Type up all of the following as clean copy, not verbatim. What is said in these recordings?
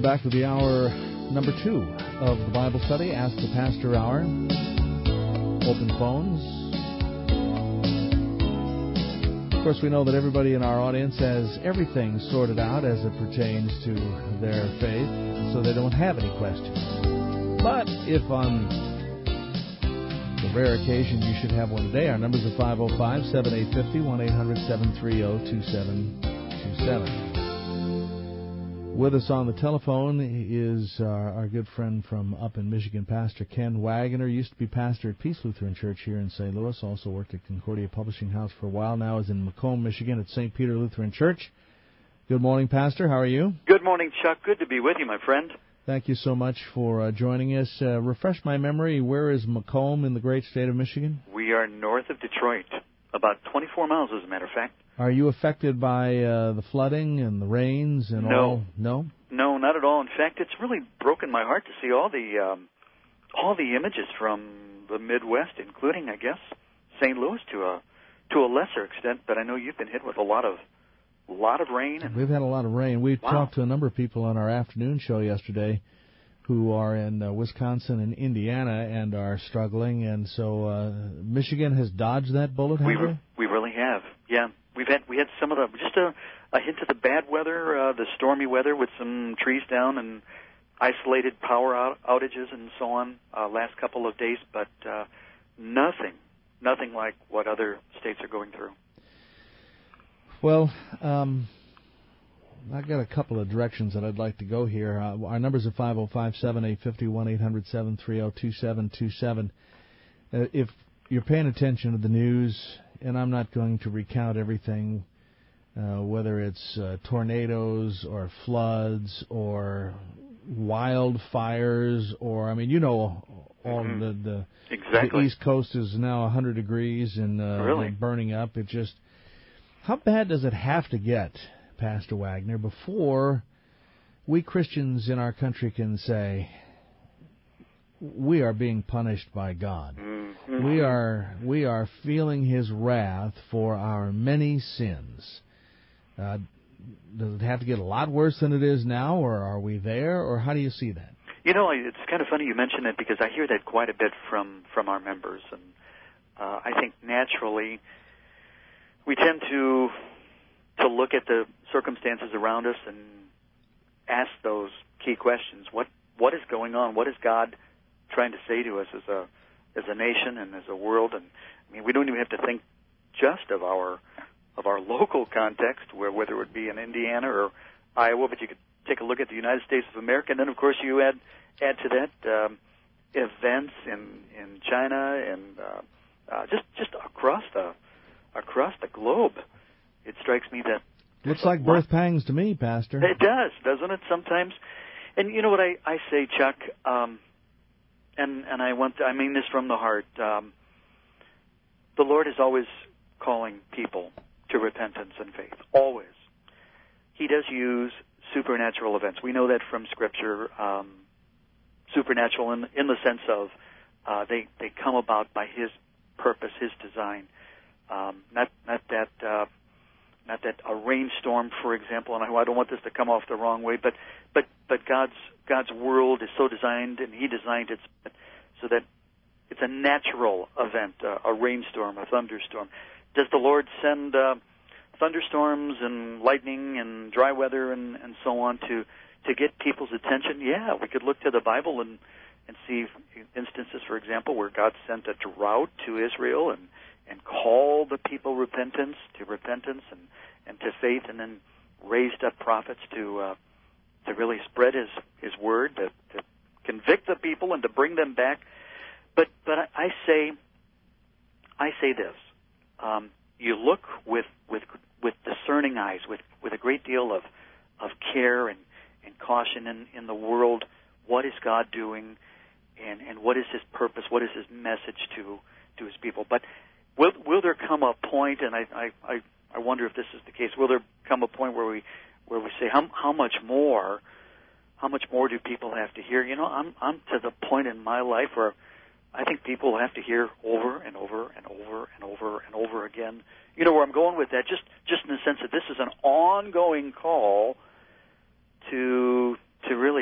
back to the hour number 2 of the Bible study, Ask the Pastor Hour. Open phones. Of course, we know that everybody in our audience has everything sorted out as it pertains to their faith, so they don't have any questions. But if on the rare occasion you should have one today, our numbers are 505-7850, 1-800-730-2727. With us on the telephone is our good friend from up in Michigan, Pastor Ken Waggoner. Used to be pastor at Peace Lutheran Church here in St. Louis. Also worked at Concordia Publishing House for a while. Now is in Macomb, Michigan at St. Peter Lutheran Church. Good morning, Pastor. How are you? Good morning, Chuck. Good to be with you, my friend. Thank you so much for joining us. Refresh my memory. Where is Macomb in the great state of Michigan? We are north of Detroit, about 24 miles, as a matter of fact. Are you affected by the flooding and the rains and all? No? No, not at all. In fact, it's really broken my heart to see all the images from the Midwest, including, I guess, St. Louis to a lesser extent. But I know you've been hit with a lot of rain. We've had a lot of rain. We talked to a number of people on our afternoon show yesterday who are in Wisconsin and Indiana and are struggling. And so Michigan has dodged that bullet, have we? We really have, yeah. We had some of just a hint of the bad weather, the stormy weather with some trees down and isolated power outages and so on last couple of days, but nothing like what other states are going through. Well, I've got a couple of directions that I'd like to go here. Our numbers are 505-7850, 1-800-730-2727. If you're paying attention to the news, and I'm not going to recount everything, whether it's tornadoes or floods or wildfires or, I mean, you know, all the East Coast is now 100 degrees and really burning up. It just, how bad does it have to get, Pastor Waggoner, before we Christians in our country can say we are being punished by God? We are feeling His wrath for our many sins. Does it have to get a lot worse than it is now, or are we there, or how do you see that? You know, it's kind of funny you mention it because I hear that quite a bit from our members, and I think naturally we tend to look at the circumstances around us and ask those key questions. What is going on? What is God trying to say to us as a nation and as a world? And I mean, we don't even have to think just of our local context, whether it would be in Indiana or Iowa, but you could take a look at the United States of America, and then of course you add to that events in China and just across the globe. It strikes me that looks like birth pangs to me, Pastor. It does, doesn't it? Sometimes, and you know what I say, Chuck. And I mean this from the heart. The Lord is always calling people to repentance and faith. Always. He does use supernatural events. We know that from Scripture. Supernatural in the sense of they come about by His purpose, His design. Not that a rainstorm, for example. And I don't want this to come off the wrong way, but God's world is so designed, and He designed it so that it's a natural event, a rainstorm, a thunderstorm. Does the Lord send thunderstorms and lightning and dry weather and so on to get people's attention? Yeah, we could look to the Bible and see instances, for example, where God sent a drought to Israel and called the people to repentance and to faith, and then raised up prophets to really spread His word, to convict the people and to bring them back. But I say this: you look with discerning eyes, with a great deal of care and caution in the world. What is God doing, and what is His purpose? What is His message to His people? But will there come a point, and I wonder if this is the case, will there come a point where we say how much more do people have to hear? You know, I'm to the point in my life where I think people have to hear over and over and over and over and over again. You know where I'm going with that? Just in the sense that this is an ongoing call to really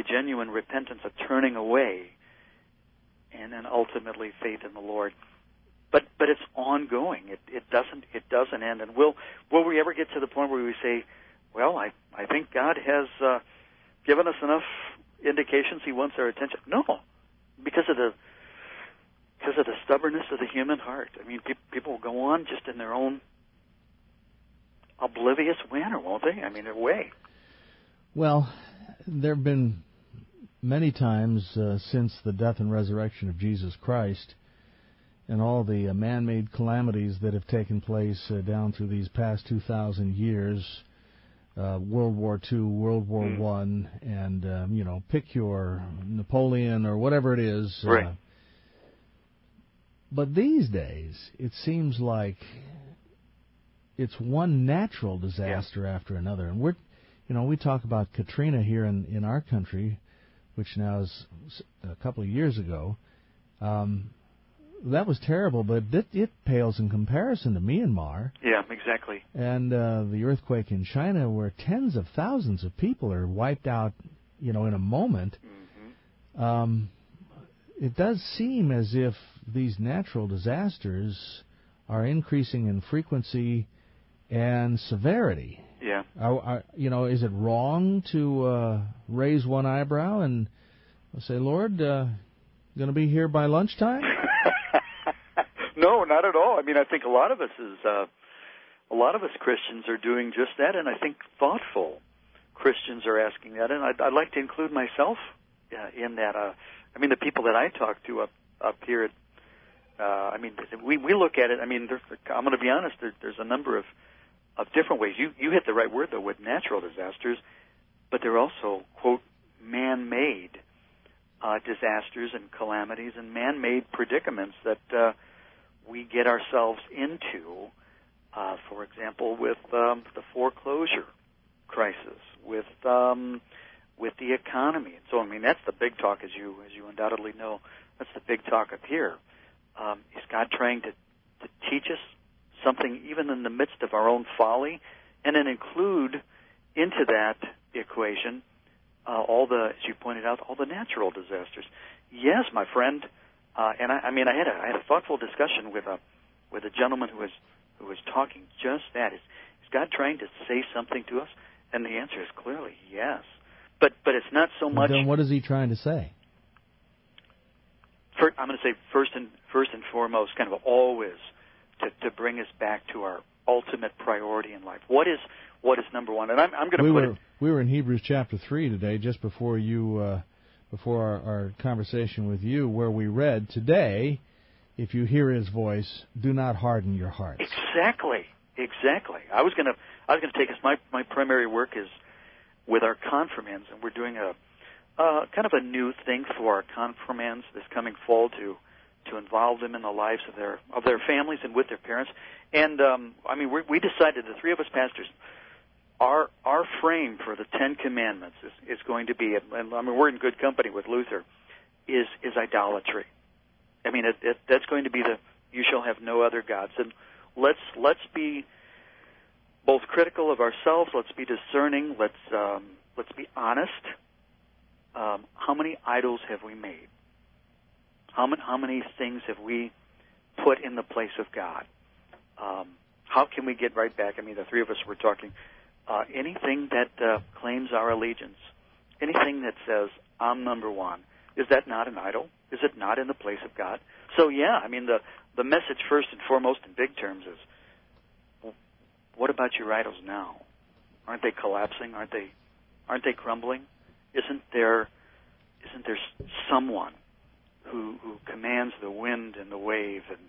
really genuine repentance, a turning away, and then ultimately faith in the Lord. But it's ongoing. It doesn't end. And will we ever get to the point where we say, well, I think God has given us enough indications He wants our attention? No, because of the stubbornness of the human heart. I mean, people will go on just in their own oblivious manner, won't they? I mean, their way. Well, there have been many times since the death and resurrection of Jesus Christ and all the man-made calamities that have taken place down through these past 2,000 years, World War II, World War I, and, pick your Napoleon or whatever it is. Right. But these days, it seems like it's one natural disaster after another. And we talk about Katrina here in our country, which now is a couple of years ago. That was terrible, but it pales in comparison to Myanmar. Yeah, exactly. And the earthquake in China, where tens of thousands of people are wiped out, in a moment. Mm-hmm. It does seem as if these natural disasters are increasing in frequency and severity. Yeah. Is it wrong to raise one eyebrow and say, Lord, going to be here by lunchtime? No, not at all. I mean, I think a lot of us Christians are doing just that, and I think thoughtful Christians are asking that, and I'd like to include myself in that. I mean, the people that I talk to up here, we look at it. I mean, I'm going to be honest. There's a number of different ways. You hit the right word though with natural disasters, but they're also quote man-made disasters and calamities and man-made predicaments that we get ourselves into. For example, with the foreclosure crisis, with the economy, and so I mean that's the big talk, as you undoubtedly know. That's the big talk up here. Is God trying to teach us something even in the midst of our own folly, and then include into that equation as you pointed out, all the natural disasters? Yes, my friend, and I had a thoughtful discussion with a gentleman who was talking just that. Is God trying to say something to us? And the answer is clearly yes. But it's not so much. Then what is He trying to say? I'm going to say first and foremost, kind of always to bring us back to our ultimate priority in life. What is number one? And I'm going to put it. We were in Hebrews chapter 3 today, just before our conversation with you, where we read, today, if you hear His voice, do not harden your hearts. Exactly. I was going to take us. My primary work is with our confirmands, and we're doing a kind of a new thing for our confirmands this coming fall to involve them in the lives of their families and with their parents. And we decided, the three of us pastors, our frame for the Ten Commandments is going to be, and we're in good company with Luther, is idolatry. I mean, that's going to be you shall have no other gods. And let's be both critical of ourselves. Let's be discerning. Let's be honest. How many idols have we made? How many things have we put in the place of God? How can we get right back? I mean, the three of us were talking. Anything that claims our allegiance, anything that says, I'm number one, is that not an idol? Is it not in the place of God? So, yeah, I mean, the message first and foremost in big terms is, what about your idols now? Aren't they collapsing? Aren't they crumbling? Isn't there someone who commands the wind and the wave, and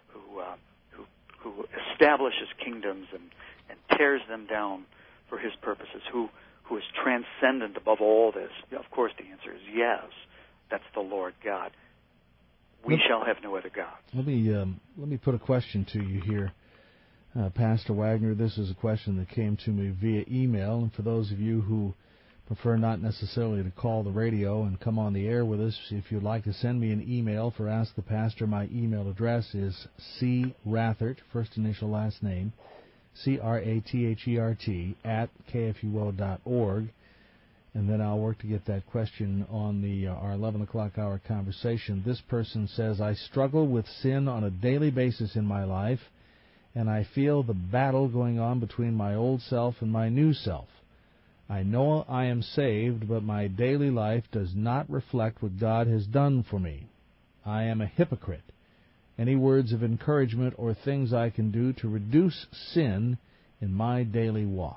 who establishes kingdoms and tears them down for His purposes, who is transcendent above all this? Of course, the answer is yes. That's the Lord God. We shall have no other gods. Let me put a question to you here, Pastor Wagner. This is a question that came to me via email, and for those of you who prefer not necessarily to call the radio and come on the air with us, if you'd like to send me an email for Ask the Pastor, my email address is crathert, first initial last name, CRATHERT, @kfuo.org. And then I'll work to get that question on the our 11 o'clock hour conversation. This person says, I struggle with sin on a daily basis in my life, and I feel the battle going on between my old self and my new self. I know I am saved, but my daily life does not reflect what God has done for me. I am a hypocrite. Any words of encouragement or things I can do to reduce sin in my daily walk?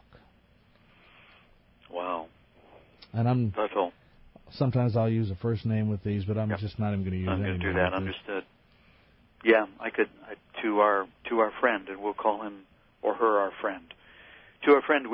Wow. And Total. sometimes I'll use a first name with these, but I'm just not even going to use I'm any going to do name that. with Understood. Yeah, I could to our friend, and we'll call him or her our friend. To our friend,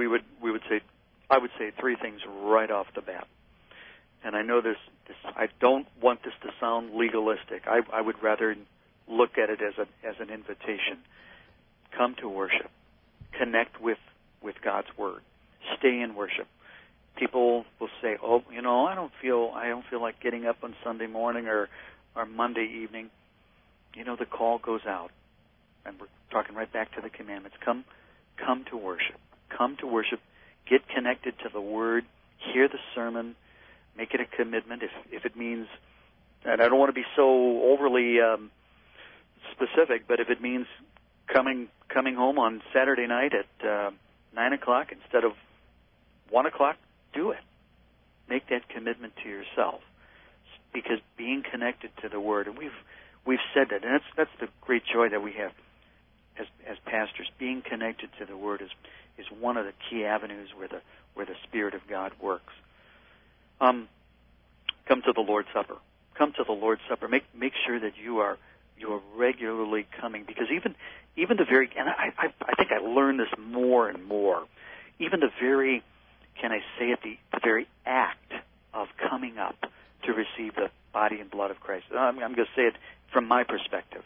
I would say three things right off the bat. And I know this I don't want this to sound legalistic. I would rather look at it as an invitation. Come to worship. Connect with God's Word. Stay in worship. People will say, "Oh, I don't feel like getting up on Sunday morning or Monday evening." The call goes out, and we're talking right back to the commandments. Come to worship. Come to worship. Get connected to the Word. Hear the sermon. Make it a commitment. If it means, and I don't want to be so overly specific, but if it means coming home on Saturday night at 9 o'clock instead of 1 o'clock, do it. Make that commitment to yourself, because being connected to the Word, and we've said that, and that's the great joy that we have as pastors. Being connected to the Word is one of the key avenues where the Spirit of God works. Come to the Lord's Supper. Come to the Lord's Supper. Make sure that you are regularly coming, because even the very, and I think I learned this more and more. Even the very, can I say it, the very act of coming up to receive the body and blood of Christ. I'm going to say it from my perspective.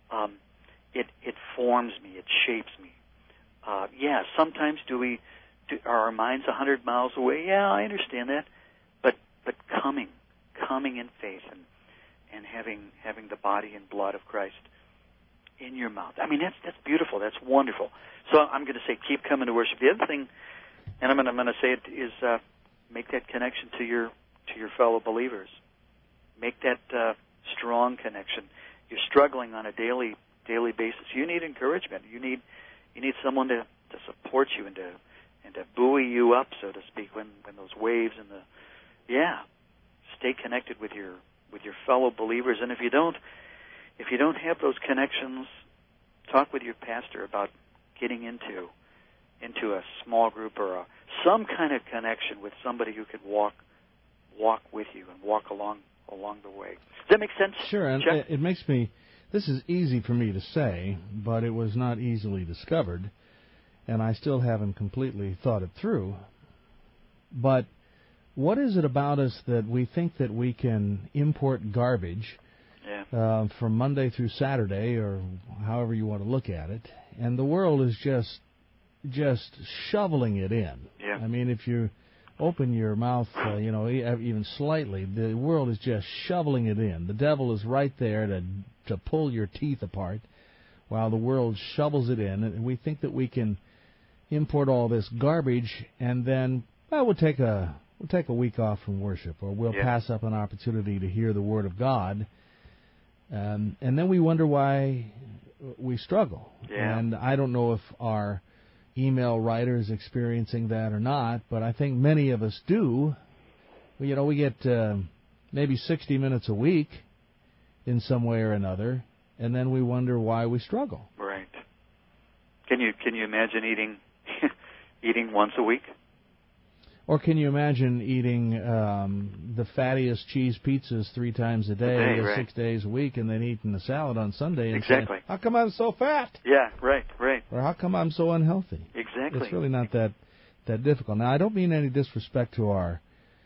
It forms me. It shapes me. Sometimes are our minds 100 miles away? Yeah, I understand that. But coming in faith and having the body and blood of Christ in your mouth. I mean, that's beautiful. That's wonderful. So I'm going to say, keep coming to worship. The other thing, and I'm going to say it, is make that connection to your fellow believers. Make that strong connection. You're struggling on a daily basis. You need encouragement. You need someone to support you and to buoy you up, so to speak, when those waves and stay connected with your fellow believers. And if you don't have those connections, talk with your pastor about getting into a small group or some kind of connection with somebody who could walk with you and walk along the way. Does that make sense? Sure, and Chuck? it makes me. This is easy for me to say, but it was not easily discovered, and I still haven't completely thought it through. But what is it about us that we think that we can import garbage from Monday through Saturday, or however you want to look at it, and the world is just shoveling it in? Yeah. I mean, if you open your mouth, even slightly, the world is just shoveling it in. The devil is right there to pull your teeth apart, while the world shovels it in, and we think that we can import all this garbage, and then we'll take a week off from worship, or we'll pass up an opportunity to hear the Word of God, and then we wonder why we struggle. Yeah. And I don't know if our email writer is experiencing that or not, but I think many of us do. We get maybe 60 minutes a week in some way or another, and then we wonder why we struggle. Right. Can you imagine eating once a week? Or can you imagine eating the fattiest cheese pizzas 3 times a day, right. 6 days a week, and then eating a salad on Sunday and Exactly. saying, how come I'm so fat? Yeah, right. Or how come I'm so unhealthy? Exactly. It's really not that difficult. Now, I don't mean any disrespect to our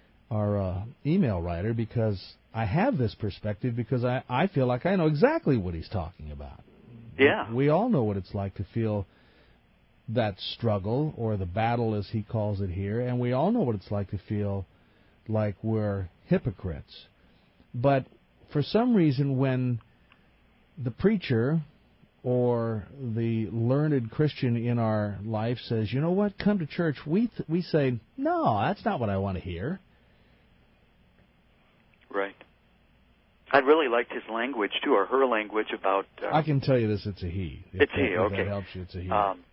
email writer, because I have this perspective, because I feel like I know exactly what he's talking about. Yeah. We all know what it's like to feel that struggle, or the battle as he calls it here, and we all know what it's like to feel like we're hypocrites. But for some reason, when the preacher or the learned Christian in our life says, you know what, come to church, we say, no, that's not what I want to hear. Right. I really liked his language, too, or her language about... I can tell you this, it's a he. It's he, okay. If that helps you, it's a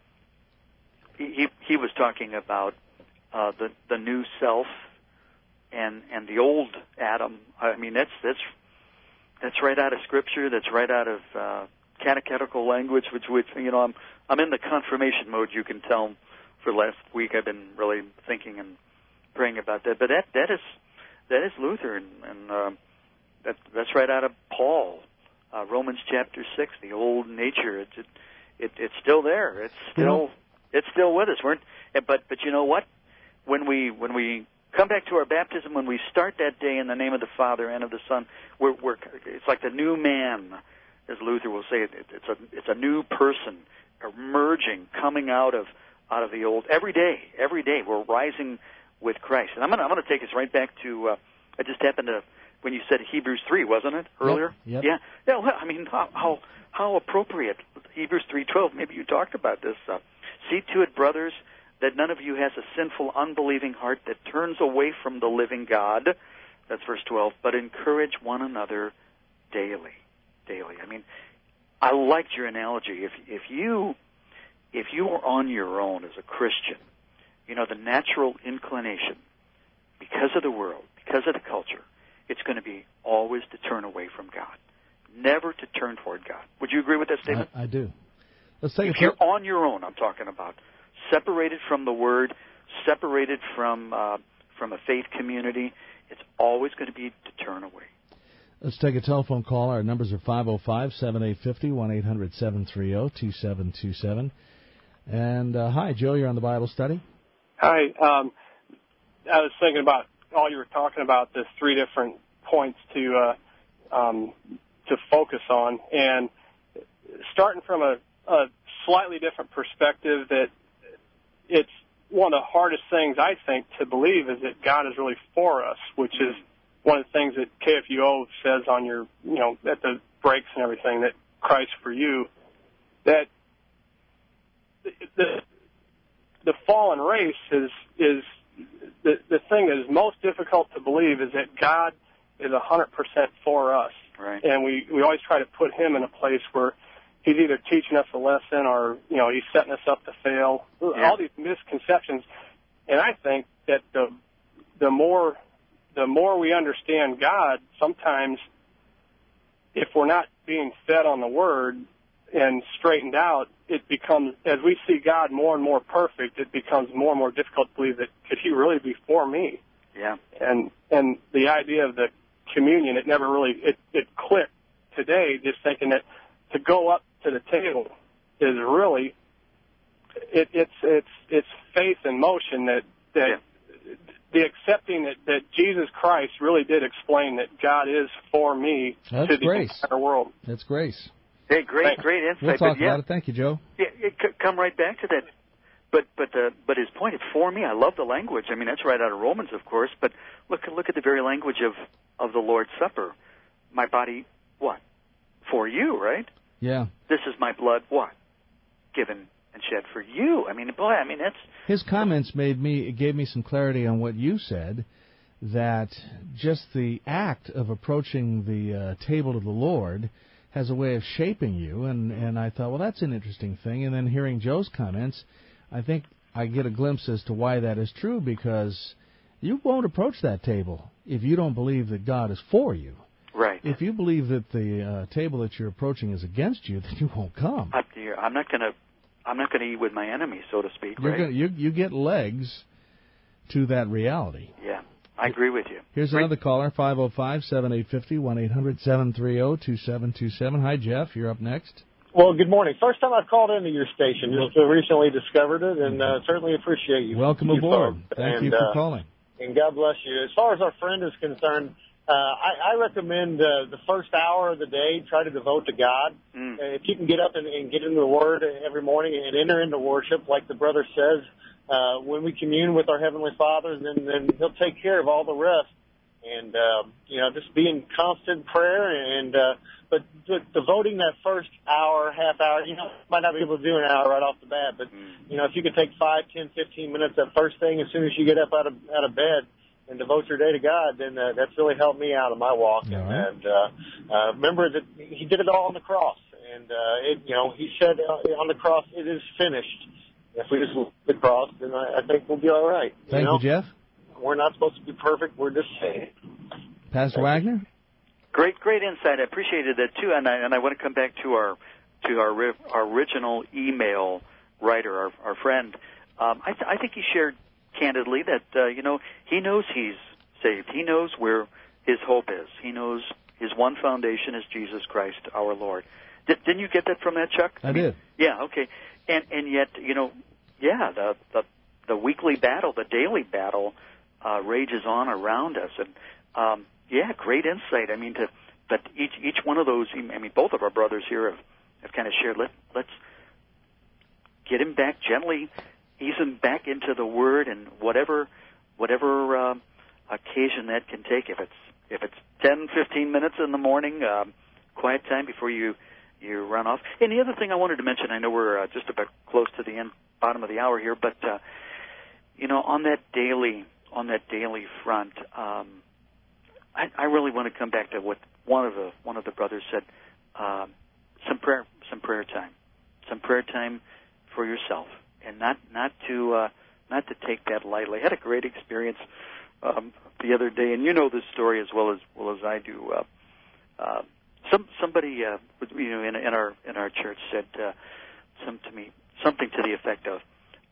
he. He was talking about the new self and the old Adam. I mean, that's right out of Scripture. That's right out of catechetical language, which I'm in the confirmation mode. You can tell for the last week I've been really thinking and praying about that. But that is Luther, and that's right out of Paul, Romans chapter 6. The old nature, it's still there. It's still with us. But you know what? When we come back to our baptism, when we start that day in the name of the Father and of the Son, it's like the new man, as Luther will say. It's a new person emerging, coming out of the old. Every day we're rising with Christ. And I'm going to take us right back to. I just happened to when you said Hebrews 3, wasn't it earlier? Yep. Yeah. Yeah. Well, I mean, how appropriate. Hebrews 3:12. Maybe you talked about this. See to it, brothers, that none of you has a sinful, unbelieving heart that turns away from the living God. That's verse 12. But encourage one another daily. I mean, I liked your analogy. If you are on your own as a Christian, the natural inclination, because of the world, because of the culture, it's going to be always to turn away from God, never to turn toward God. Would you agree with that statement? I do. Let's take if you're on your own, I'm talking about, separated from the Word, separated from a faith community, it's always going to be to turn away. Let's take a telephone call. Our numbers are 505-7850, 1-800-730-2727. And hi, Joe, you're on the Bible study. Hi. I was thinking about all you were talking about, the three different points to focus on, and starting from a slightly different perspective, that it's one of the hardest things, I think, to believe is that God is really for us, which is one of the things that KFUO says on your, at the breaks and everything, that Christ for you, that the fallen race is the thing that is most difficult to believe is that God is 100% for us. Right. And we always try to put him in a place where he's either teaching us a lesson or, he's setting us up to fail. Yeah. All these misconceptions. And I think that the more we understand God, sometimes if we're not being fed on the Word and straightened out, it becomes, as we see God more and more perfect, it becomes more and more difficult to believe that could he really be for me? Yeah. And the idea of the communion, it never really, it clicked today, just thinking that to go up to the table is really, it's faith in motion that yeah. The accepting that Jesus Christ really did explain that God is for me. That's to the grace. entire world. That's grace. Hey, great insight. We'll talk about it. Thank you, Joe. Yeah, come right back to that. But his point, it's for me. I love the language. I mean, that's right out of Romans, of course. But look at the very language of the Lord's Supper. My body, what? For you, right? Yeah. This is my blood, what? Given and shed for you. I mean, boy, that's... His comments gave me some clarity on what you said, that just the act of approaching the table of the Lord has a way of shaping you, and I thought, well, that's an interesting thing. And then hearing Joe's comments, I think I get a glimpse as to why that is true, because you won't approach that table if you don't believe that God is for you. Right. If you believe that the table that you're approaching is against you, then you won't come. I'm not going to eat with my enemy, so to speak. Right? You get legs to that reality. Yeah, I agree with you. Here's another caller, 505-7850, 1-800-730-2727. Hi, Jeff. You're up next. Well, good morning. First time I've called into your station. Just recently discovered it, and certainly appreciate you. Welcome aboard. Thank you for calling. And God bless you. As far as our friend is concerned, I recommend the first hour of the day, try to devote to God. If you can get up and get into the Word every morning and enter into worship, like the brother says, when we commune with our Heavenly Father, then He'll take care of all the rest. And, just be in constant prayer but devoting that first hour, half hour, might not be able to do an hour right off the bat, but, if you could take 5, 10, 15 minutes that first thing as soon as you get up out of bed and devote your day to God, then that's really helped me out in my walk. Right. And remember that He did it all on the cross. And, He said on the cross, it is finished. If we just look at the cross, then I think we'll be all right. Thank you, Jeff. We're not supposed to be perfect. We're just saved. Pastor Wagner? Great insight. I appreciated that too, and I want to come back to our original email writer, our friend. I think he shared candidly that he knows he's saved. He knows where his hope is. He knows his one foundation is Jesus Christ, our Lord. Didn't you get that from that, Chuck? I did. Yeah. Okay. And yet the weekly battle, the daily battle, rages on around us, and great insight. I mean, but each one of those. I mean, both of our brothers here have kind of shared. Let's get him back gently, ease him back into the Word, and whatever occasion that can take. If it's 10, 15 minutes in the morning, quiet time before you run off. And the other thing I wanted to mention, I know we're just about close to the bottom of the hour here, but on that daily front. I really want to come back to what one of the brothers said. Some prayer time for yourself, and not to take that lightly. I had a great experience the other day, and you know this story as well as I do. Somebody in our church said to me something to the effect of,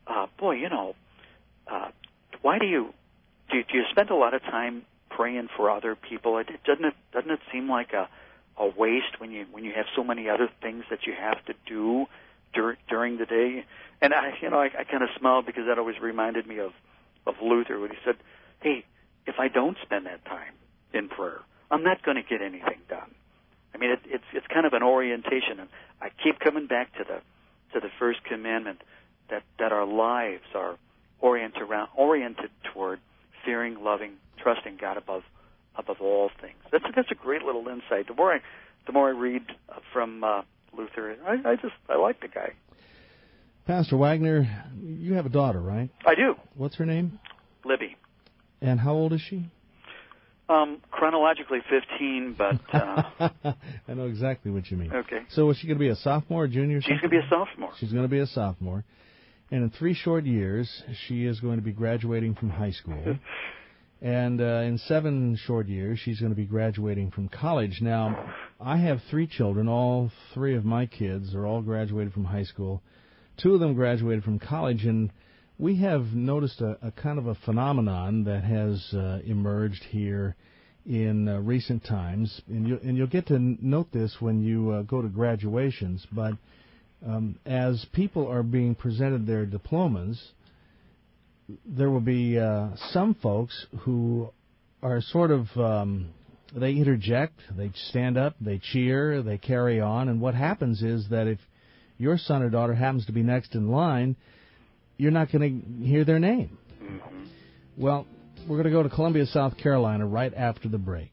why do you spend a lot of time praying for other people? Doesn't it seem like a waste when you have so many other things that you have to do during the day? And I kind of smiled because that always reminded me of Luther when he said, "Hey, if I don't spend that time in prayer, I'm not going to get anything done." I mean, it's kind of an orientation, and I keep coming back to the first commandment that our lives are oriented toward fearing, loving, trusting God above all things. That's a great little insight. The more I read from Luther, I like the guy. Pastor Wagner, you have a daughter, right? I do. What's her name? Libby. And how old is she? Chronologically 15, but... I know exactly what you mean. Okay. So is she going to be a sophomore or junior? She's going to be a sophomore. She's going to be a sophomore. And in 3 short years, she is going to be graduating from high school. And in 7 short years, she's going to be graduating from college. Now, I have 3 children. All 3 of my kids are all graduated from high school. 2 of them graduated from college, and we have noticed a kind of a phenomenon that has emerged here in recent times, and you'll get to note this when you go to graduations, but as people are being presented their diplomas, there will be some folks who are sort of, they interject, they stand up, they cheer, they carry on, and what happens is that if your son or daughter happens to be next in line, you're not going to hear their name. Mm-hmm. Well, we're going to go to Columbia, South Carolina right after the break.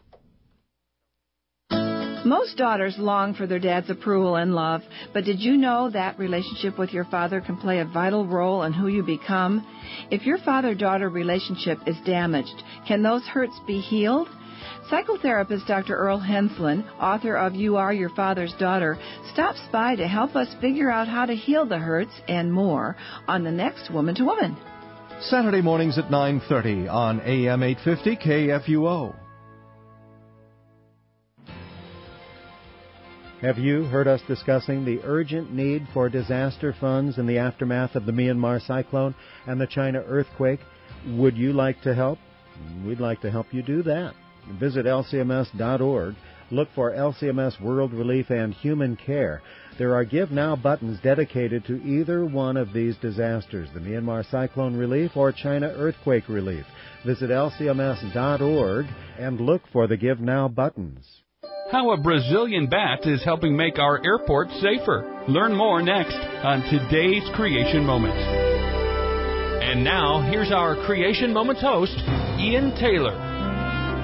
Most daughters long for their dad's approval and love, but did you know that relationship with your father can play a vital role in who you become? If your father-daughter relationship is damaged, can those hurts be healed? Psychotherapist Dr. Earl Henslin, author of You Are Your Father's Daughter, stops by to help us figure out how to heal the hurts and more on the next Woman to Woman. Saturday mornings at 9:30 on AM 850 KFUO. Have you heard us discussing the urgent need for disaster funds in the aftermath of the Myanmar cyclone and the China earthquake? Would you like to help? We'd like to help you do that. Visit LCMS.org. Look for LCMS World Relief and Human Care. There are Give Now buttons dedicated to either one of these disasters, the Myanmar cyclone relief or China earthquake relief. Visit LCMS.org and look for the Give Now buttons. How a Brazilian bat is helping make our airports safer. Learn more next on today's Creation Moments. And now, here's our Creation Moments host, Ian Taylor.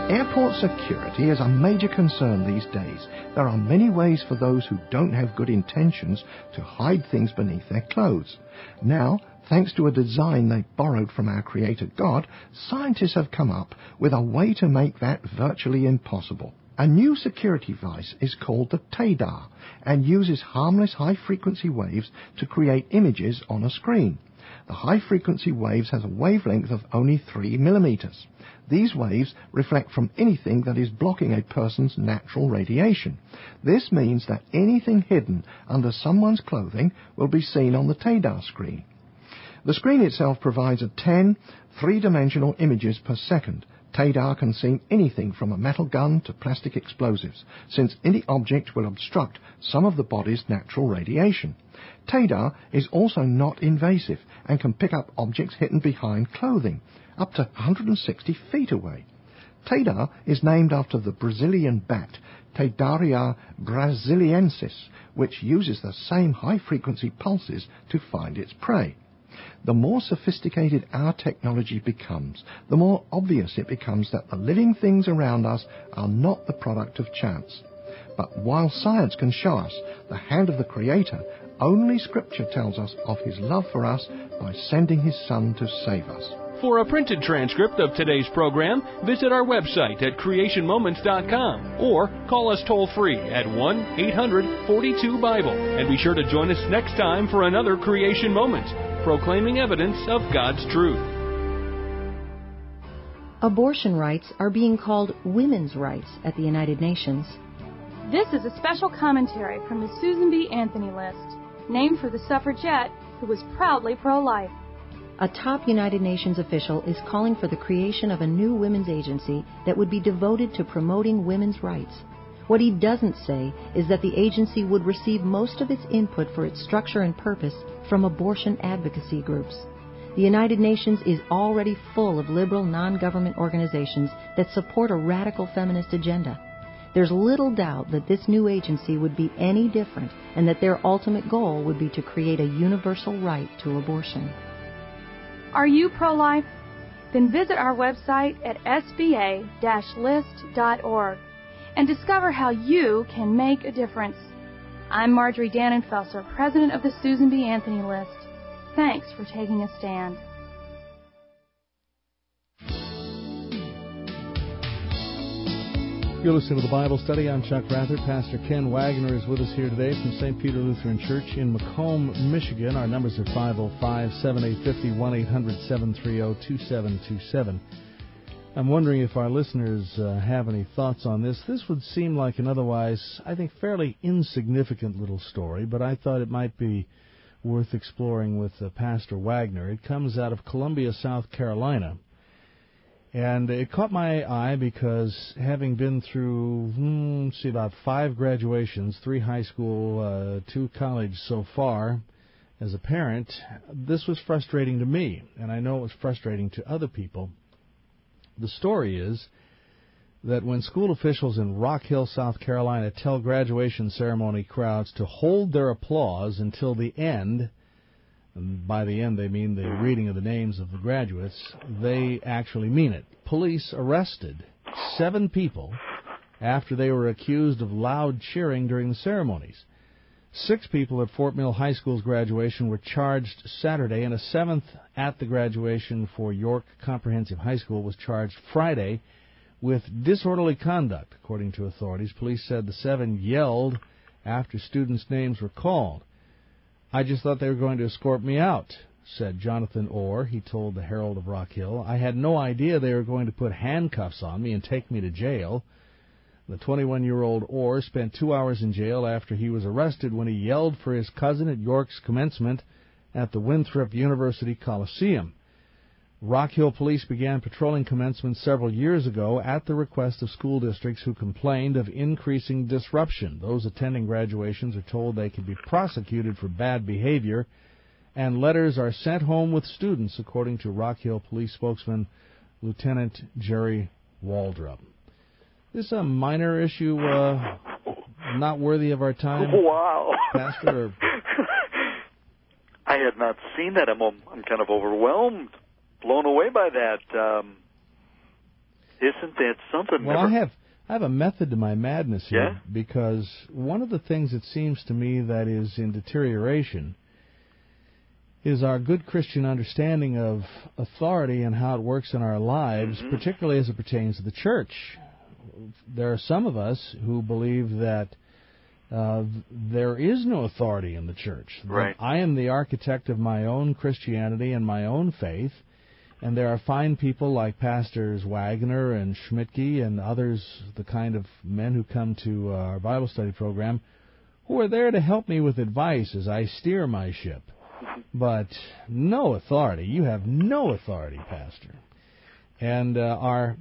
Airport security is a major concern these days. There are many ways for those who don't have good intentions to hide things beneath their clothes. Now, thanks to a design they borrowed from our Creator God, scientists have come up with a way to make that virtually impossible. A new security device is called the TADAR and uses harmless high-frequency waves to create images on a screen. The high-frequency waves has a wavelength of only 3 millimeters. These waves reflect from anything that is blocking a person's natural radiation. This means that anything hidden under someone's clothing will be seen on the TADAR screen. The screen itself provides 10 three-dimensional images per second. TADAR can see anything from a metal gun to plastic explosives, since any object will obstruct some of the body's natural radiation. TADAR is also not invasive and can pick up objects hidden behind clothing, up to 160 feet away. TADAR is named after the Brazilian bat, Tadaria brasiliensis, which uses the same high-frequency pulses to find its prey. The more sophisticated our technology becomes, the more obvious it becomes that the living things around us are not the product of chance. But while science can show us the hand of the Creator, only Scripture tells us of His love for us by sending His Son to save us. For a printed transcript of today's program, visit our website at creationmoments.com or call us toll-free at 1-800-42-BIBLE. And be sure to join us next time for another Creation Moment, proclaiming evidence of God's truth. Abortion rights are being called women's rights at the United Nations. This is a special commentary from the Susan B. Anthony List, named for the suffragette who was proudly pro-life. A top United Nations official is calling for the creation of a new women's agency that would be devoted to promoting women's rights. What he doesn't say is that the agency would receive most of its input for its structure and purpose from abortion advocacy groups. The United Nations is already full of liberal non-government organizations that support a radical feminist agenda. There's little doubt that this new agency would be any different and that their ultimate goal would be to create a universal right to abortion. Are you pro-life? Then visit our website at sba-list.org and discover how you can make a difference. I'm Marjorie Dannenfelser, president of the Susan B. Anthony List. Thanks for taking a stand. You're listening to the Bible Study. I'm Chuck Rather. Pastor Ken Wagner is with us here today from St. Peter Lutheran Church in Macomb, Michigan. Our numbers are 505-7850, 1-800-730-2727. I'm wondering if our listeners have any thoughts on this. This would seem like an otherwise, I think, fairly insignificant little story, but I thought it might be worth exploring with Pastor Wagner. It comes out of Columbia, South Carolina. And it caught my eye because having been through, about 5 graduations, 3 high school, 2 college so far, as a parent, this was frustrating to me, and I know it was frustrating to other people. The story is that when school officials in Rock Hill, South Carolina, tell graduation ceremony crowds to hold their applause until the end, and by the end they mean the reading of the names of the graduates, they actually mean it. Police arrested 7 people after they were accused of loud cheering during the ceremonies. 6 people at Fort Mill High School's graduation were charged Saturday, and a 7th at the graduation for York Comprehensive High School was charged Friday with disorderly conduct, according to authorities. Police said the 7 yelled after students' names were called. "I just thought they were going to escort me out," said Jonathan Orr. He told the Herald of Rock Hill. "I had no idea they were going to put handcuffs on me and take me to jail." The 21-year-old Orr spent 2 hours in jail after he was arrested when he yelled for his cousin at York's commencement at the Winthrop University Coliseum. Rock Hill police began patrolling commencement several years ago at the request of school districts who complained of increasing disruption. Those attending graduations are told they can be prosecuted for bad behavior, and letters are sent home with students, according to Rock Hill police spokesman Lieutenant Jerry Waldrop. This is a minor issue, not worthy of our time. Wow. Pastor? I had not seen that. I'm kind of overwhelmed, blown away by that. Isn't that something? Well, I have a method to my madness here, because one of the things it seems to me that is in deterioration is our good Christian understanding of authority and how it works in our lives, particularly as it pertains to the church. There are some of us who believe that there is no authority in the church. Right. I am the architect of my own Christianity and my own faith, and there are fine people like Pastors Wagner and Schmidtke and others, the kind of men who come to our Bible study program, who are there to help me with advice as I steer my ship. But no authority. You have no authority, Pastor. And our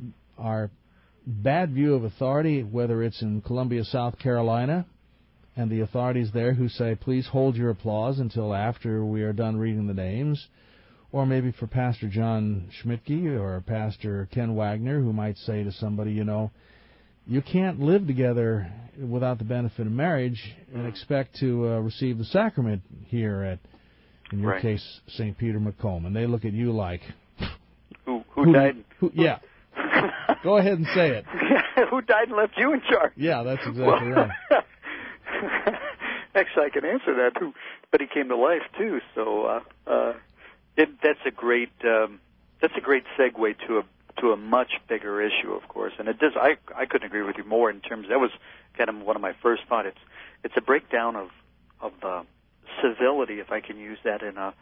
bad view of authority, whether it's in Columbia, South Carolina, and the authorities there who say, please hold your applause until after we are done reading the names, or maybe for Pastor John Schmidtke or Pastor Ken Wagner, who might say to somebody, you can't live together without the benefit of marriage and expect to receive the sacrament here at, in your case, St. Peter Macomb. And they look at you like... Who died? Yeah. Go ahead and say it. Who died and left you in charge? Yeah, that's exactly right. Actually, I can answer that too. But he came to life too. So that's a great segue to a much bigger issue, of course. And it does. I couldn't agree with you more in terms. That was kind of one of my first thoughts. It's a breakdown of civility, if I can use that in a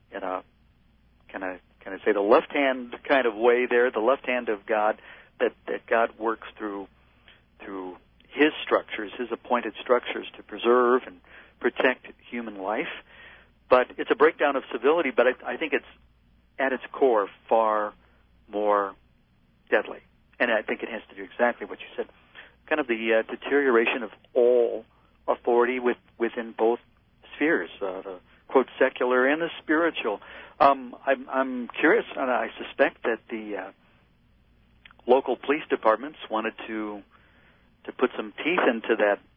can I say the left hand kind of way there, the left hand of God, that God works through His structures, His appointed structures to preserve and protect human life. But it's a breakdown of civility, but I think it's at its core far more deadly. And I think it has to do exactly what you said, kind of the deterioration of all authority within both spheres, the quote secular and the spiritual. I'm curious, and I suspect that the local police departments wanted to put some teeth into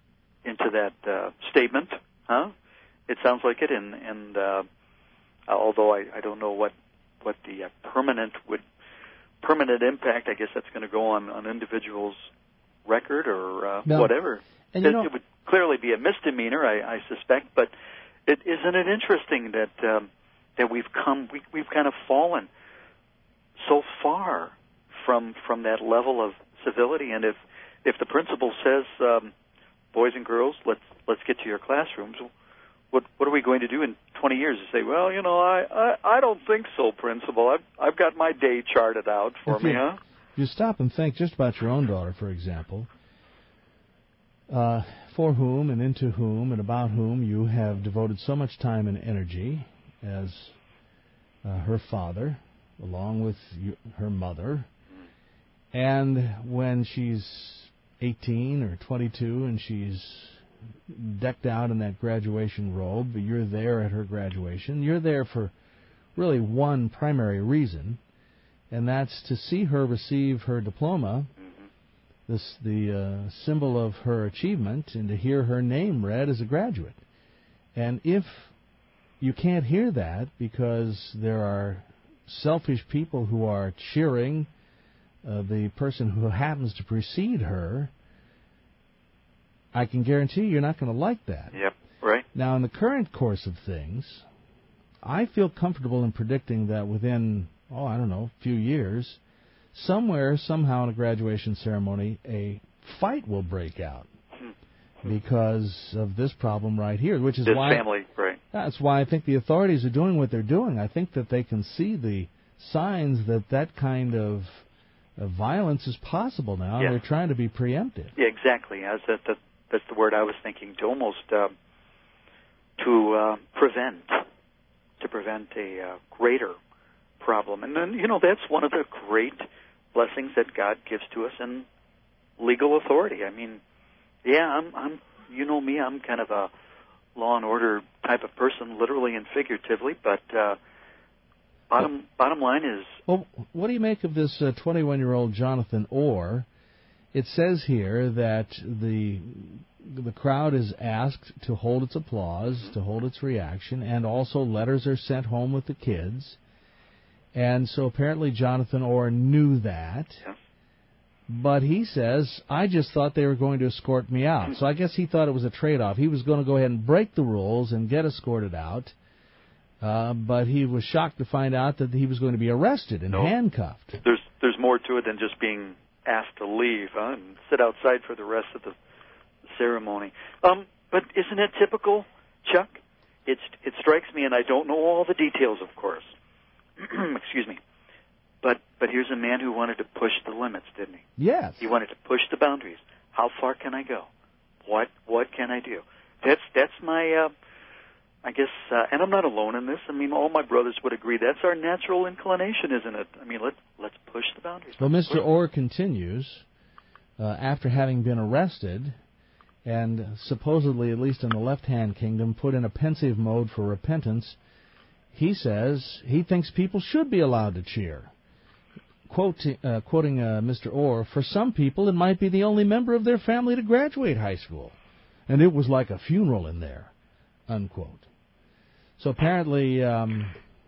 that statement, huh? It sounds like it, and although I don't know what the permanent impact, I guess that's going to go on individuals' record or whatever. And it would clearly be a misdemeanor, I suspect, but isn't it interesting that we've kind of fallen so far from that level of civility? And if the principal says, boys and girls, let's get to your classrooms, what are we going to do in 20 years? To say, well, I don't think so, Principal. I've got my day charted out for me, huh? You stop and think just about your own daughter, for example, for whom and into whom and about whom you have devoted so much time and energy as her father, along with her mother. And when she's 18 or 22 and she's decked out in that graduation robe, but you're there at her graduation. You're there for really one primary reason, and that's to see her receive her diploma, the symbol of her achievement, and to hear her name read as a graduate. And if you can't hear that because there are selfish people who are cheering the person who happens to precede her, I can guarantee you're not going to like that. Yep, right. Now, in the current course of things, I feel comfortable in predicting that within, a few years, somewhere, somehow in a graduation ceremony, a fight will break out because of this problem right here, which is this why... family, right. That's why I think the authorities are doing what they're doing. I think that they can see the signs that kind of violence is possible now, and they're trying to be preemptive. Yeah, exactly. That's the word I was thinking, to almost prevent a greater problem. And then, that's one of the great blessings that God gives to us in legal authority. I mean, I'm me, I'm kind of a law and order type of person, literally and figuratively, but bottom line is... Well, what do you make of this 21-year-old Jonathan Orr? It says here that the crowd is asked to hold its applause, to hold its reaction, and also letters are sent home with the kids. And so apparently Jonathan Orr knew that. But he says, I just thought they were going to escort me out. So I guess he thought it was a trade-off. He was going to go ahead and break the rules and get escorted out. But he was shocked to find out that he was going to be arrested and handcuffed. There's more to it than just being asked to leave and sit outside for the rest of the ceremony. But isn't it typical, Chuck? It strikes me, and I don't know all the details, of course. Excuse me. But here's a man who wanted to push the limits, didn't he? Yes. He wanted to push the boundaries. How far can I go? What can I do? That's my I guess, and I'm not alone in this. I mean, all my brothers would agree. That's our natural inclination, isn't it? I mean, let's push the boundaries. Well, Mr. Orr continues, after having been arrested and supposedly, at least in the left-hand kingdom, put in a pensive mode for repentance, he says he thinks people should be allowed to cheer. Quoting Mr. Orr, for some people it might be the only member of their family to graduate high school, and it was like a funeral in there, unquote. So apparently, it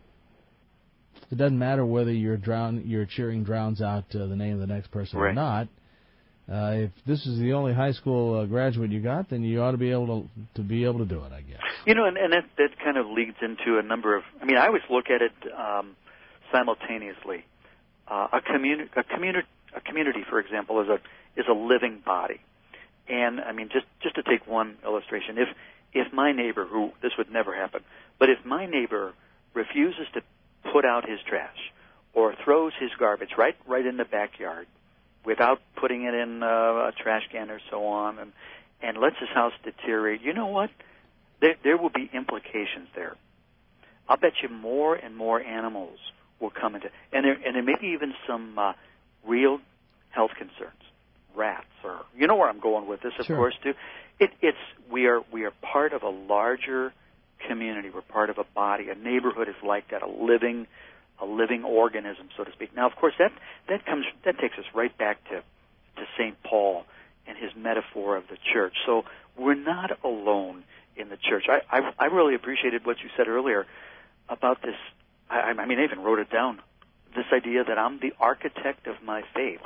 doesn't matter whether your cheering drowns out the name of the next person or not. If this is the only high school graduate you got, then you ought to be able to do it, I guess. You know, and that kind of leads into a number of. I mean, I always look at it simultaneously. A community, for example, is a living body, and I mean, just to take one illustration, if my neighbor, who this would never happen, but if my neighbor refuses to put out his trash or throws his garbage right in the backyard without putting it in a trash can or so on, and lets his house deteriorate, you know what? There will be implications there. I'll bet you more and more animals will come into, and there may be even some real health concerns, rats, or you know where I'm going with this, of course, too. We are part of a larger community. We're part of a body. A neighborhood is like that, a living organism, so to speak. Now, of course, that takes us right back to St. Paul and his metaphor of the church. So we're not alone in the church. I really appreciated what you said earlier about this. I mean, I even wrote it down. This idea that I'm the architect of my faith.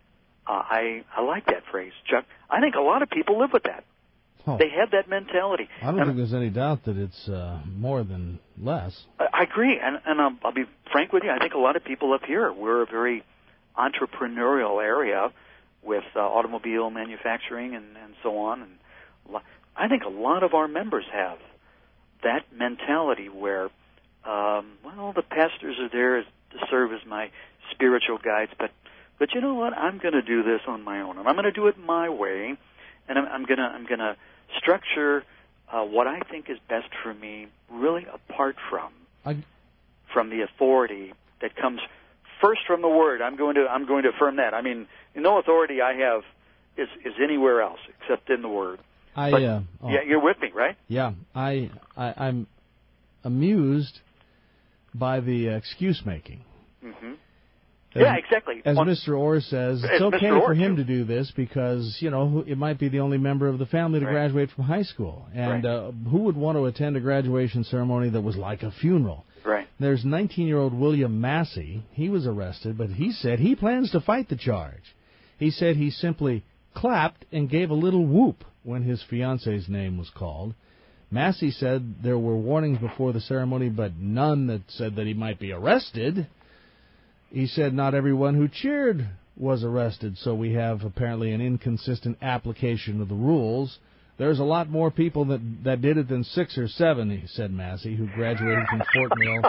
I like that phrase, Chuck. I think a lot of people live with that. Oh. They have that mentality. I don't think there's any doubt that it's more than less. I agree, and I'll be frank with you. I think a lot of people up here, we're a very entrepreneurial area with automobile manufacturing and so on. And I think a lot of our members have that mentality where, the pastors are there to serve as my spiritual guides, but you know what? I'm going to do this on my own, and I'm going to do it my way, and I'm going to structure what I think is best for me, really apart from the authority that comes first from the Word. I'm going to affirm that. I mean, no authority I have is anywhere else except in the Word. Yeah, you're with me, right? Yeah, I'm amused by the excuse making. Mm-hmm. Yeah, exactly. As Mr. Orr says, it's okay for him to do this because, it might be the only member of the family to graduate from high school. And who would want to attend a graduation ceremony that was like a funeral? Right. There's 19-year-old William Massey. He was arrested, but he said he plans to fight the charge. He said he simply clapped and gave a little whoop when his fiance's name was called. Massey said there were warnings before the ceremony, but none that said that he might be arrested. He said not everyone who cheered was arrested, so we have apparently an inconsistent application of the rules. There's a lot more people that did it than 6 or 7, he said Massey, who graduated from Fort Mill.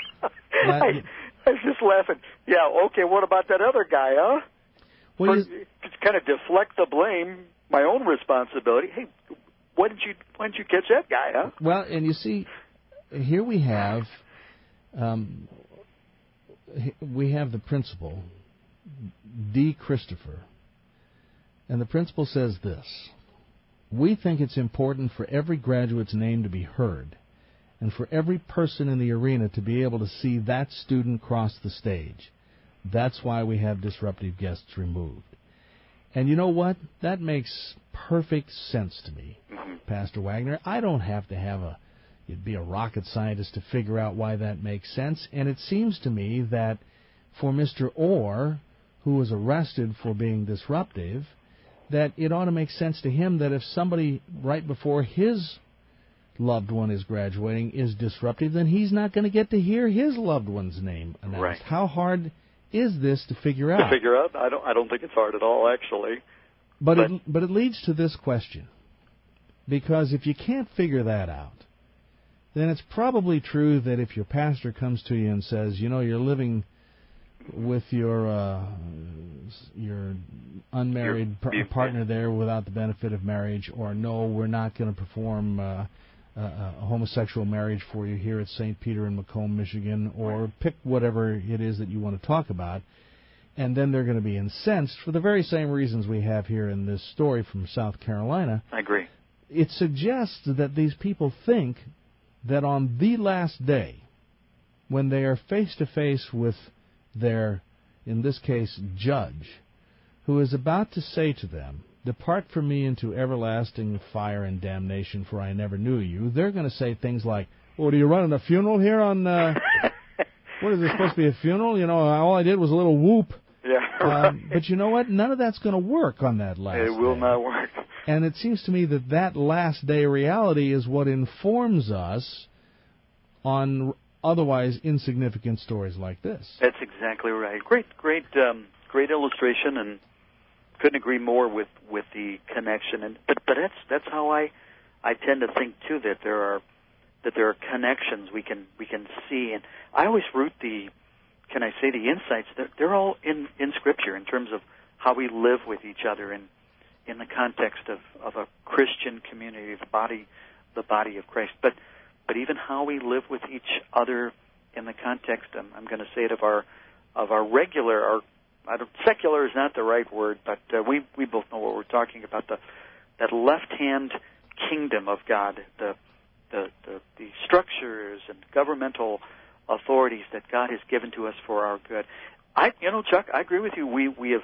I was just laughing. Yeah, okay, what about that other guy, huh? Well, to kind of deflect the blame, my own responsibility. Hey, why didn't you catch that guy, huh? Well, and you see, here we have the principal, D. Christopher, and the principal says this: we think it's important for every graduate's name to be heard, and for every person in the arena to be able to see that student cross the stage. That's why we have disruptive guests removed. And you know what? That makes perfect sense to me, Pastor Wagner. I don't have to you'd be a rocket scientist to figure out why that makes sense. And it seems to me that for Mr. Orr, who was arrested for being disruptive, that it ought to make sense to him that if somebody right before his loved one is graduating is disruptive, then he's not going to get to hear his loved one's name announced. Right. How hard is this to figure out? I don't think it's hard at all, actually. But it leads to this question. Because if you can't figure that out, then it's probably true that if your pastor comes to you and says, you know, you're living with your unmarried partner there without the benefit of marriage, or no, we're not going to perform a homosexual marriage for you here at St. Peter in Macomb, Michigan, or pick whatever it is that you want to talk about, and then they're going to be incensed for the very same reasons we have here in this story from South Carolina. I agree. It suggests that these people think that on the last day, when they are face-to-face with their, in this case, judge, who is about to say to them, "Depart from me into everlasting fire and damnation, for I never knew you," they're going to say things like, "Oh, do you run a funeral here on, what is this supposed to be, a funeral? You know, all I did was a little whoop." Yeah. But you know what? None of that's going to work on that last day. It will not work. And it seems to me that that last day reality is what informs us on otherwise insignificant stories like this. That's exactly right. Great illustration, and couldn't agree more with the connection. And but that's how I tend to think too, that there are connections we can see, and I always root the insights. They're all in Scripture in terms of how we live with each other in the context of a Christian community, the body of Christ. But even how we live with each other in the context, I'm going to say it, of our regular, secular is not the right word, but we both know what we're talking about, that left-hand kingdom of God, the structures and governmental authorities that God has given to us for our good. Chuck, I agree with you. We've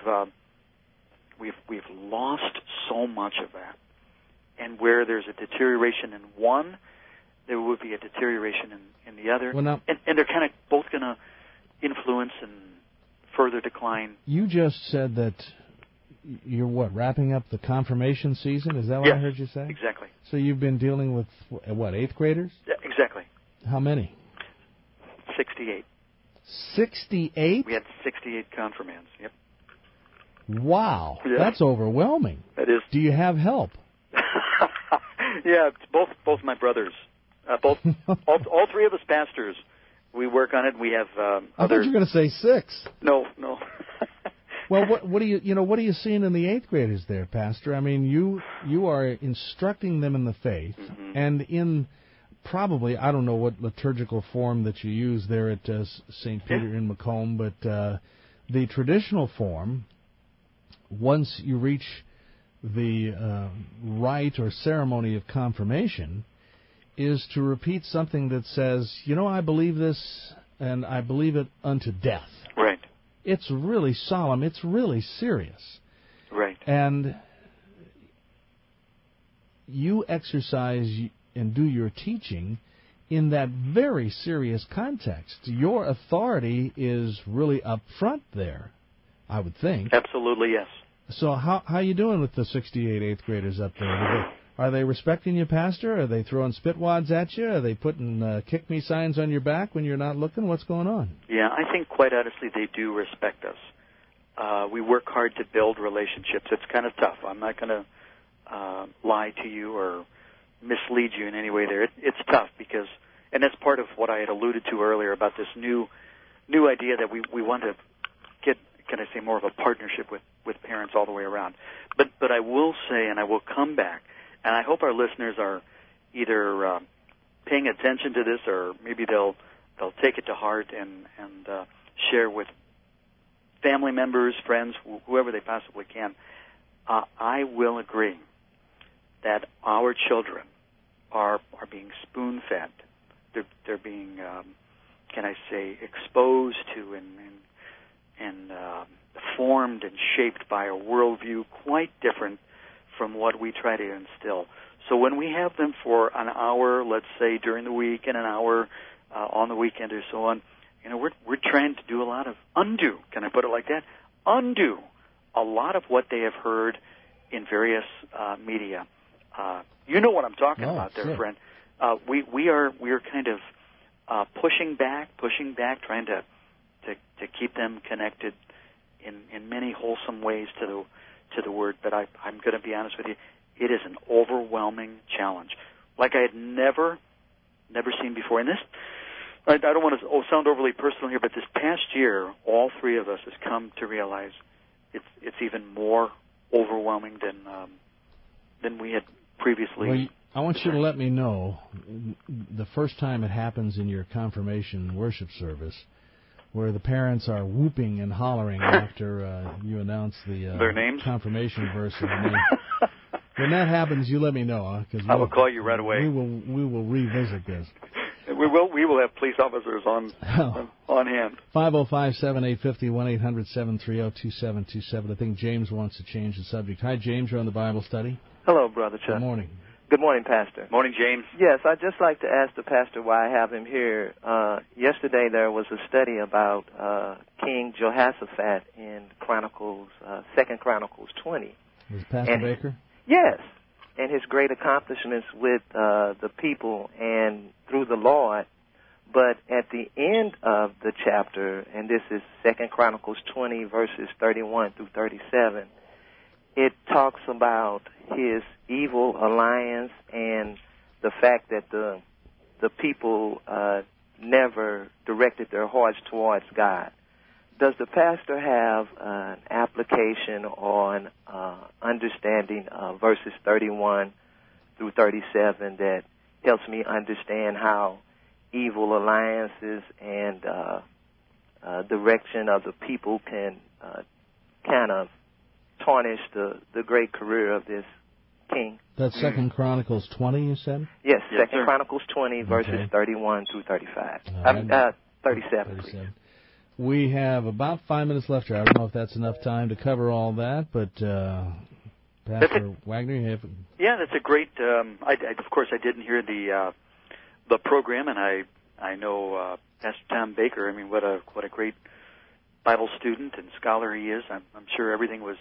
lost so much of that, and where there's a deterioration in one, there would be a deterioration in the other, and they're kind of both going to influence and further decline. You just said that you're wrapping up the confirmation season? Is that what I heard you say? Exactly. So you've been dealing with, 8th graders? Yeah, exactly. How many? 68. 68? We had 68 confirmands, yep. Wow, yeah. That's overwhelming. That is. Do you have help? Yeah, both my brothers. All three of us pastors, we work on it. We have I thought you were going to say 6. No. Well, what do you seeing in the 8th graders there, Pastor? I mean, you are instructing them in the faith, mm-hmm. and in probably, I don't know what liturgical form that you use there at St. Peter in Macomb, but the traditional form, once you reach the rite or ceremony of confirmation, is to repeat something that says, I believe this, and I believe it unto death. Right. It's really solemn. It's really serious. Right. And you exercise and do your teaching in that very serious context. Your authority is really up front there, I would think. Absolutely, yes. So how you doing with the 68 8th graders up there? Are they respecting you, Pastor? Are they throwing spitwads at you? Are they putting kick me signs on your back when you're not looking? What's going on? Yeah, I think quite honestly they do respect us. We work hard to build relationships. It's kind of tough. I'm not going to lie to you or mislead you in any way there. It's tough because, and that's part of what I had alluded to earlier about this new idea that we want to get, can I say, more of a partnership with parents all the way around. But I will say, and I will come back, and I hope our listeners are either paying attention to this, or maybe they'll take it to heart and share with family members, friends, whoever they possibly can. I will agree that our children are being spoon-fed. They're being, can I say, exposed to and formed and shaped by a worldview quite different from what we try to instill. So when we have them for an hour, let's say during the week, and an hour on the weekend or so on, we're trying to do a lot of can I put it like that? undo a lot of what they have heard in various media. You know what I'm talking about there, friend. We are kind of pushing back, trying to keep them connected in many wholesome ways to the Word. But I'm going to be honest with you, it is an overwhelming challenge, like I had never seen before. And this, I don't want to sound overly personal here, but this past year, all three of us has come to realize it's even more overwhelming than we had previously. Well, I want you to let me know the first time it happens in your confirmation worship service, where the parents are whooping and hollering after you announce their names, confirmation verse and the name. When that happens, you let me know, because I will call you right away. We will revisit this. We will have police officers on hand. 505-7850, 1-800-730-2727. I think James wants to change the subject. Hi, James. You're on the Bible study. Hello, Brother Chuck. Good morning. Good morning, Pastor. Morning, James. Yes, I'd just like to ask the pastor why I have him here. Yesterday there was a study about King Jehoshaphat in Chronicles, 2 Chronicles 20. Was Pastor Baker? Yes, and his great accomplishments with the people and through the Lord. But at the end of the chapter, and this is 2 Chronicles 20, verses 31 through 37, it talks about his evil alliance and the fact that the people never directed their hearts towards God. Does the pastor have an application on understanding verses 31 through 37 that helps me understand how evil alliances and direction of the people can kind of tarnish the great career of this king? That's 2 Chronicles 20, you said? Yes, 2 Chronicles 20, verses 31 through 35. 37. We have about 5 minutes left here. I don't know if that's enough time to cover all that, but Pastor Wagner, you have... Yeah, that's a great... of course, I didn't hear the program, and I know Pastor Tom Baker. I mean, what a great Bible student and scholar he is. I'm sure everything was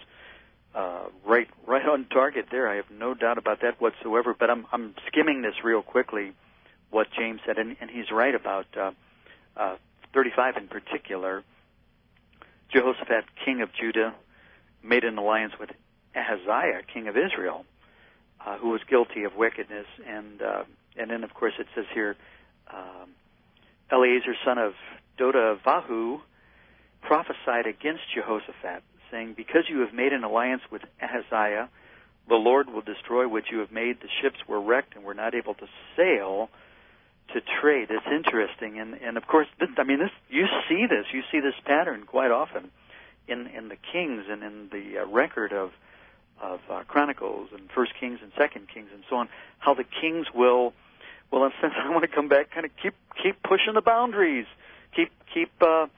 right on target there. I have no doubt about that whatsoever. But I'm skimming this real quickly, what James said, and he's right about 35 in particular. Jehoshaphat, king of Judah, made an alliance with Ahaziah, king of Israel, who was guilty of wickedness. And then, of course, it says here, Eleazar, son of Dodavahu, prophesied against Jehoshaphat, saying, because you have made an alliance with Ahaziah, the Lord will destroy what you have made. The ships were wrecked and were not able to sail to trade. It's interesting, and of course, you see this pattern quite often in the Kings and in the record of Chronicles and First Kings and Second Kings and so on. How the kings will, in a sense, I want to come back, kind of keep pushing the boundaries, keep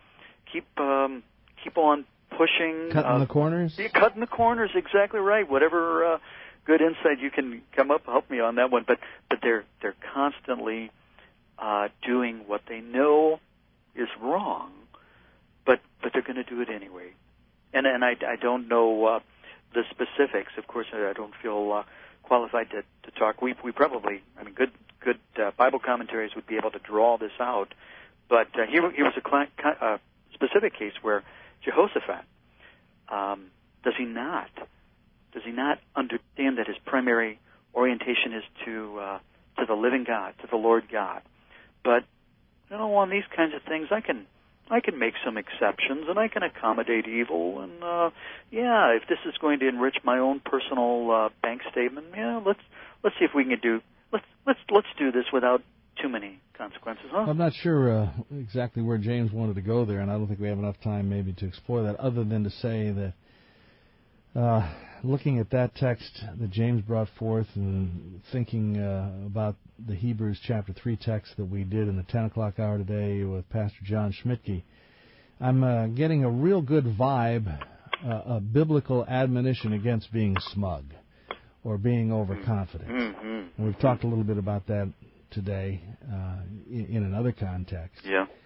on pushing, cutting the corners. Cutting the corners, exactly right. Whatever good insight you can come up, help me on that one. But they're constantly doing what they know is wrong, but they're going to do it anyway. And I don't know the specifics. Of course, I don't feel qualified to talk. We probably, good Bible commentaries would be able to draw this out. But here was a specific case where Jehoshaphat, does he not understand that his primary orientation is to the living God, to the Lord God? But on these kinds of things, I can make some exceptions, and I can accommodate evil. And if this is going to enrich my own personal bank statement, let's see if we can do. Let's do this without too many consequences, huh? I'm not sure exactly where James wanted to go there, and I don't think we have enough time maybe to explore that, other than to say that looking at that text that James brought forth and thinking about the Hebrews chapter 3 text that we did in the 10 o'clock hour today with Pastor John Schmidtke, I'm getting a real good vibe, a biblical admonition against being smug or being overconfident. Mm-hmm. And we've talked a little bit about that today in another context. Yeah.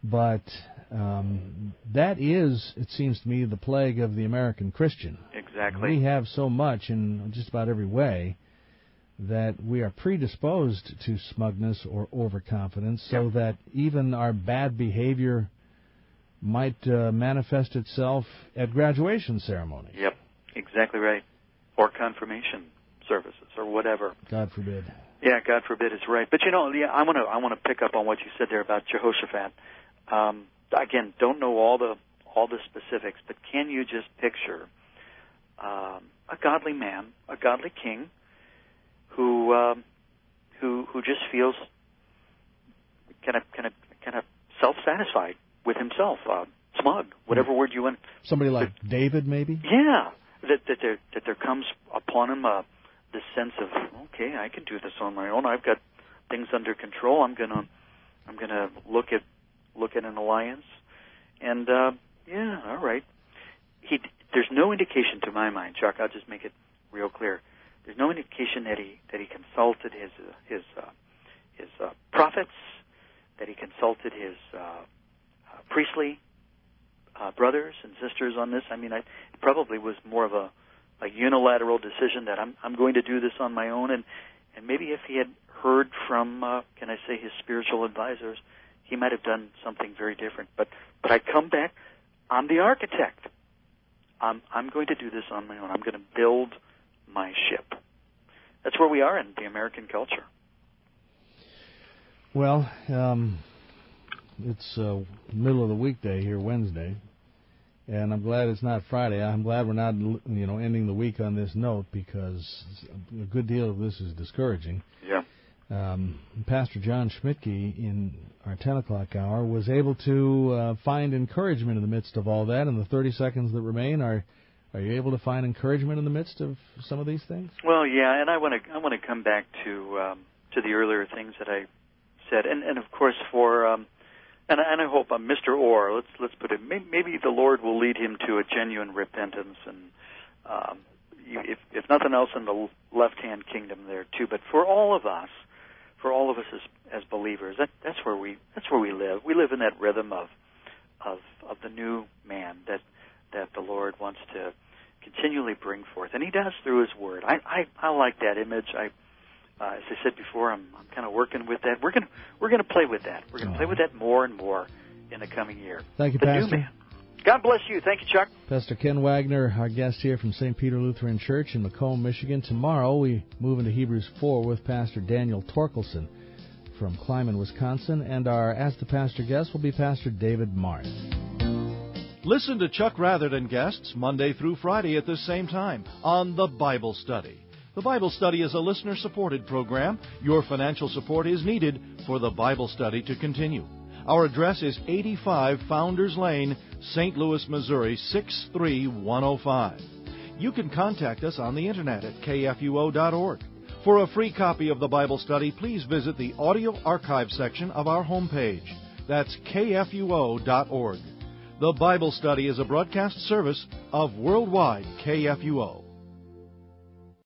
But that is, it seems to me, the plague of the American Christian. Exactly. We have so much in just about every way that we are predisposed to smugness or overconfidence, so that even our bad behavior might manifest itself at graduation ceremonies. Yep, exactly right. Or confirmation services or whatever. God forbid. Yeah, God forbid is right. But I want to pick up on what you said there about Jehoshaphat. Again, don't know all the specifics, but can you just picture a godly man, a godly king, who just feels kind of self-satisfied with himself, smug, whatever word you want. Somebody like David, maybe. Yeah, that there comes upon him this sense of, okay, I can do this on my own. I've got things under control. I'm gonna look at an alliance, and yeah, all right. There's no indication to my mind, Chuck. I'll just make it real clear. There's no indication that he consulted his prophets, that he consulted his priestly brothers and sisters on this. I mean, it probably was more of a unilateral decision that I'm going to do this on my own, and maybe if he had heard from, can I say, his spiritual advisors, he might have done something very different. But I come back, I'm the architect. I'm going to do this on my own. I'm going to build my ship. That's where we are in the American culture. Well, it's middle of the weekday here, Wednesday, and I'm glad it's not Friday. I'm glad we're not, ending the week on this note, because a good deal of this is discouraging. Yeah. Pastor John Schmidtke, in our 10 o'clock hour, was able to find encouragement in the midst of all that. In the 30 seconds that remain, are you able to find encouragement in the midst of some of these things? Well, yeah, and I want to come back to the earlier things that I said, and of course for and I hope Mr. Orr, let's put it, maybe the Lord will lead him to a genuine repentance, and if nothing else, in the left-hand kingdom there too. But for all of us as believers, that's where we live. We live in that rhythm of the new man that the Lord wants to continually bring forth, and He does through His Word. I like that image. As I said before, I'm kind of working with that. We're gonna play with that. We're gonna play with that more and more in the coming year. Thank you, the Pastor. New man. God bless you. Thank you, Chuck. Pastor Ken Wagner, our guest here from St. Peter Lutheran Church in Macomb, Michigan. Tomorrow we move into Hebrews 4 with Pastor Daniel Torkelson from Kleiman, Wisconsin, and our Ask the Pastor guest will be Pastor David Martin. Listen to Chuck Ratherton guests Monday through Friday at this same time on The Bible Study. The Bible Study is a listener-supported program. Your financial support is needed for The Bible Study to continue. Our address is 85 Founders Lane, St. Louis, Missouri, 63105. You can contact us on the Internet at kfuo.org. For a free copy of the Bible Study, please visit the audio archive section of our homepage. That's kfuo.org. The Bible Study is a broadcast service of Worldwide KFUO.